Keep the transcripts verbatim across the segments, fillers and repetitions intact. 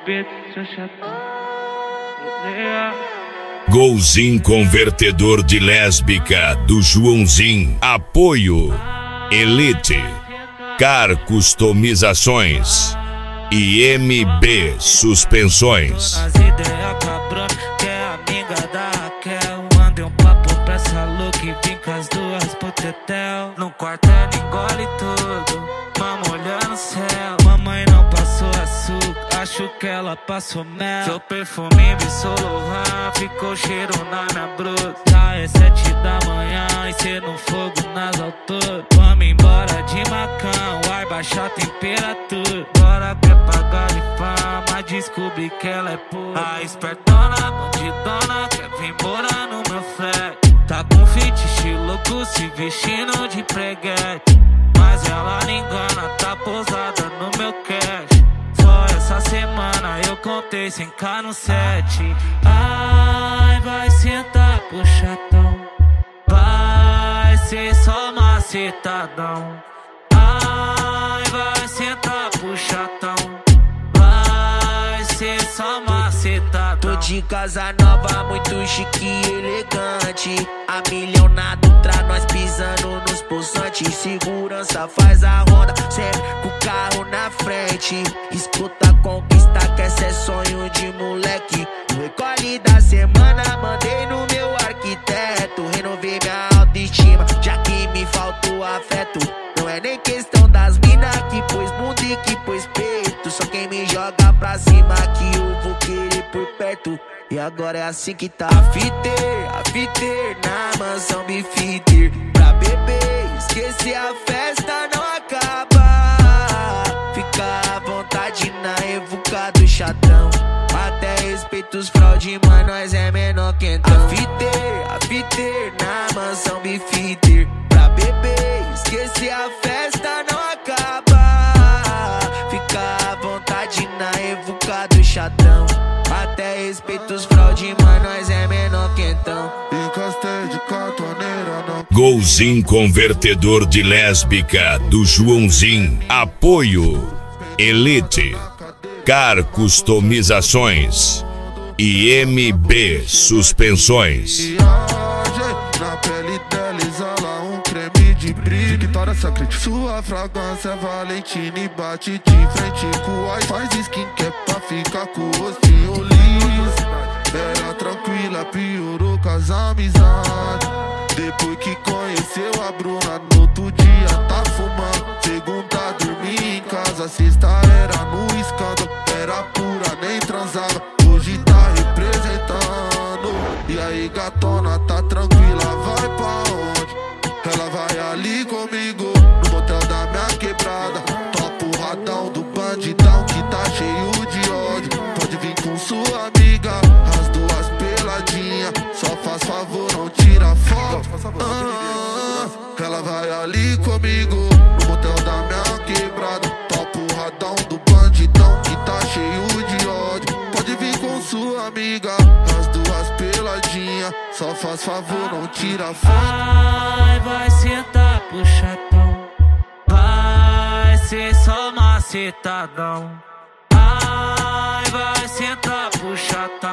respeito, seu chatão. Golzinho convertedor de lésbica do Joãozinho. Apoio Elite, Car Customizações e M B Suspensões. As ideias cabrão, que é amiga da Raquel. Mandei um papo pra essa look e vim com as duas pro tetel. No quarto ela engole tudo, mama olhando o céu. Mamãe não passou açúcar, acho que ela passou mel. Seu perfume me Lohan, ficou cheiro na minha brusa. Já é sete da manhã e cê no fogo nas alturas. Vamos embora de Macão, ar baixa a temperatura. Bora quer pagar de fama, descobri que ela é pura. A espertona, bandidona, quer vir embora no meu flat. Tá com fit estilo se vestindo de preguete. Mas ela não engana, tá pousada no meu cash. Só essa semana eu contei cem k no set. Ai, vai sentar pro chatão, vai ser só macetadão. Ai, vai sentar pro chatão, vai ser só macetadão. Tô de casa nova, muito chique e elegante. A milionado tra nós pisando nos poçantes. Segurança faz a ronda, sempre com o carro na frente. Escuta, conquista, que esse é sonho de moleque. O recolhe da semana, mandei no meu arquiteto. Renovei minha autoestima, já que me faltou afeto. Não é nem questão das mina que pôs bunda e que pôs peito. Só quem me joga pra cima que eu vou querer por perto. E agora é assim que tá. A fiter, a fiter, na mansão Bifiter. Pra beber, esquecer a festa não acaba. Fica à vontade na evuca do chatão. Até respeito os fraude, mas nós é menor que então. A fiter, a fiter, na mansão Bifiter. Pra beber, esquecer a festa não acaba. Fica à vontade na evuca do chatão. Até respeito os fraude, mas nós é menor que então. Encostei de cantoneira, não. Golzinho convertedor de lésbica do Joãozinho. Apoio Elite, Car Customizações e M B Suspensões. Na pele dela exala um creme de brilho. Vitória Secret, sua fragrância é Valentina e bate de frente com o faz skincare pra ficar com o rostinho liso. Era tranquila, piorou com as amizades. Depois que conheceu a Bruna, no outro dia tá fumando. Segunda dormia em casa, sexta era no escândalo. Era pura, nem transava, hoje tá representando. E aí gatona, tá tranquila, vai pra onde? Ela vai ali comigo, no motel da minha quebrada. Topa o radão do bandidão que tá cheio de ódio. Pode vir com sua amiga, as duas peladinhas. Só faz favor, não tira foto. Ah, ela vai ali comigo, no motel da minha quebrada. Topa o radão do bandidão que tá cheio de ódio. Pode vir com sua amiga, as duas peladinhas. Só faz favor, não tira foto. Ai, vai sentar pro chatão, vai ser só macetadão. Ai, vai sentar pro chatão,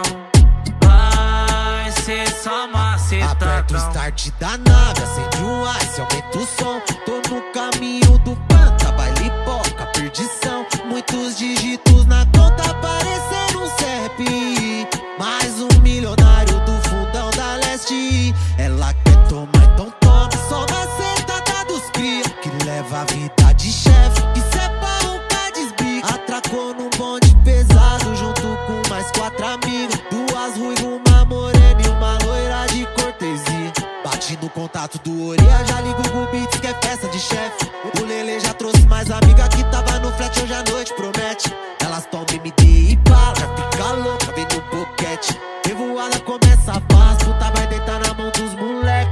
vai ser só macetadão. Aperta o start da nave, acende um ice, aumenta o som. Tô no caminho do panta, baile poca, perdição. Muitos dígitos na conta, parecendo um C E P. Mais um milionário do fundão da leste. Ela quer tomar, então toma. Só macetada dos cria, que leva a vida de chefe. Isso é pra roncar desbica. Atracou num bonde pesado, junto com mais quatro amigos. Duas ruivas, uma morena e uma loira de cortesia. Bate no contato do Oreia, já liga o Google Beats, que é festa de chefe. O Lele já trouxe mais amiga que tava no flat, hoje à noite promete. Elas tomam M D e bala, já fica louca, vem no boquete. Revoada começa a paz, puta vai deitar na mão dos moleque.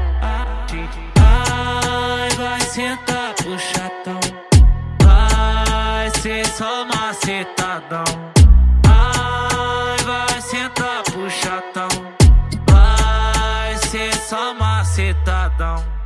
Ai, vai sentar pro chatão, vai ser só macetadão. Ai, vai sentar pro chatão, vai ser só macetadão.